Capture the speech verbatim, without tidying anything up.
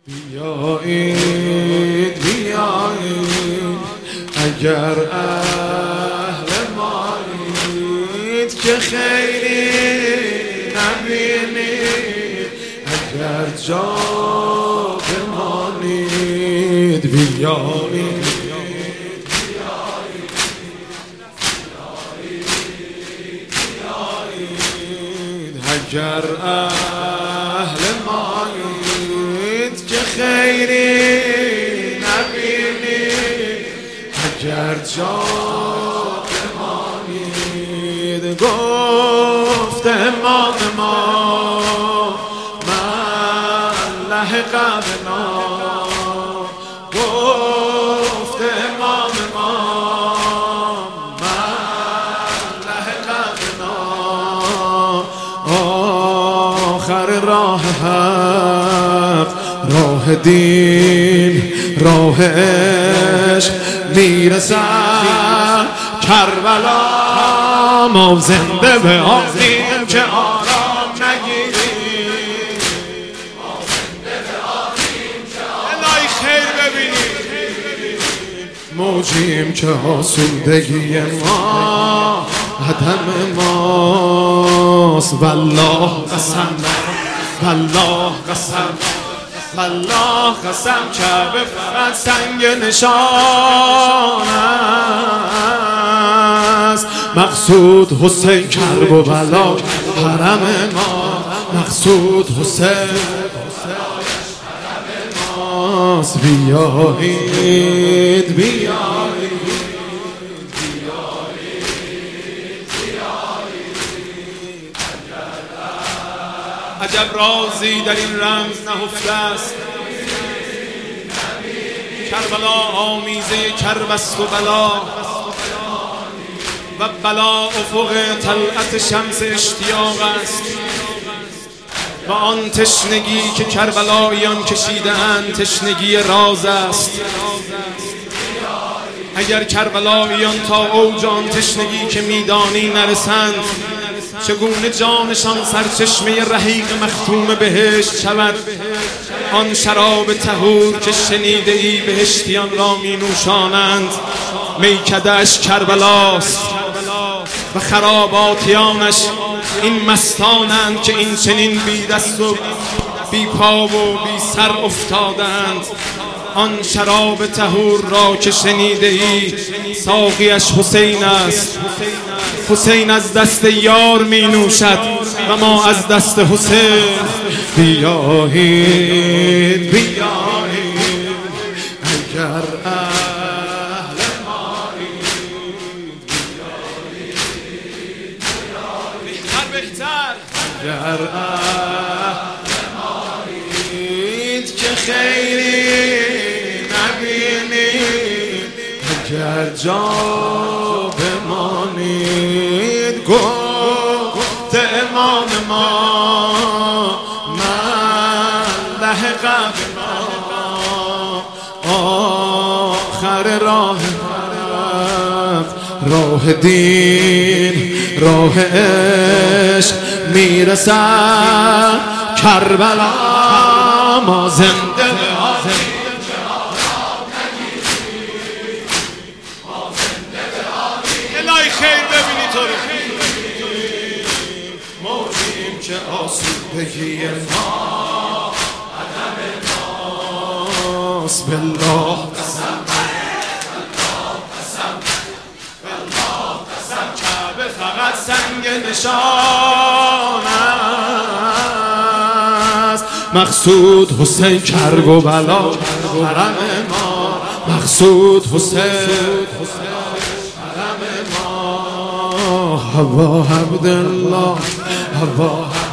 بیایید بیایید اگر اهل مایید که خیری نبینید، اگر جا بمانید. بیایید اگر اهل مایید که خیری نبینید، اگر جا بمانید. گفت امام ما من لحق بنا، گفت امام ما من لحق بنا. آخر راه حق، راه دین، راه عشق میرسد کربلا. ما زنده به آدیم که آرام نگیریم، ما زنده به آدیم که الهی خیر ببینیم. موجیم که آسودگی ما عدم ماست. والله قسم، والله قسم، والله قسم کعبه فقط سنگ نشان است. مقصود حسین کرب و بلا حرم ما، مقصود حسین حرم ماست. بیایید بیایید عجب رازی در این رمز نهفته است. کربلا آمیزه کرب است و بلا، و بلا افق طلعت شمس اشتیاق است. و آن تشنگی که کربلاییان کشیده‌اند تشنگی راز است. اگر کربلاییان تا اوج آن تشنگی که میدانی نرسند، چگونه جانشان سرچشمه رحیق مختوم بهشت شود؟ آن شراب طهور که شنیده ای بهشتیان را می نوشانند، میکده‌اش کربلاست و خراباتیانش این مستانند که این چنین بی دست و بی پا و بی سر افتادند. آن شراب طهور را که شنیده ای ساقیش حسین است. حسین از دست یار می نوشد و ما از دست حسین. بیایید بیایید اگر اهل مایید، بهتر بهتر اگر اهل مایید که خیری نبینید، اگر جا بمانید. گفت امام ما من لحق بنا، آخر راه حق، راه دین، راه عشق میرسد کربلا. ما زنده به آدیم که آرام نگیریم، ما زنده به آدیم الهی خیر ببینی تو رو. موجیم که آسودگی ما عدم ماست. بالله قسم، بالله قسم، بالله قسم کعبه فقط سنگ نشان است. مقصود حسین کرب و بلا حرم ما، مقصود حسین حرم ما. هوا عبدالله، هوا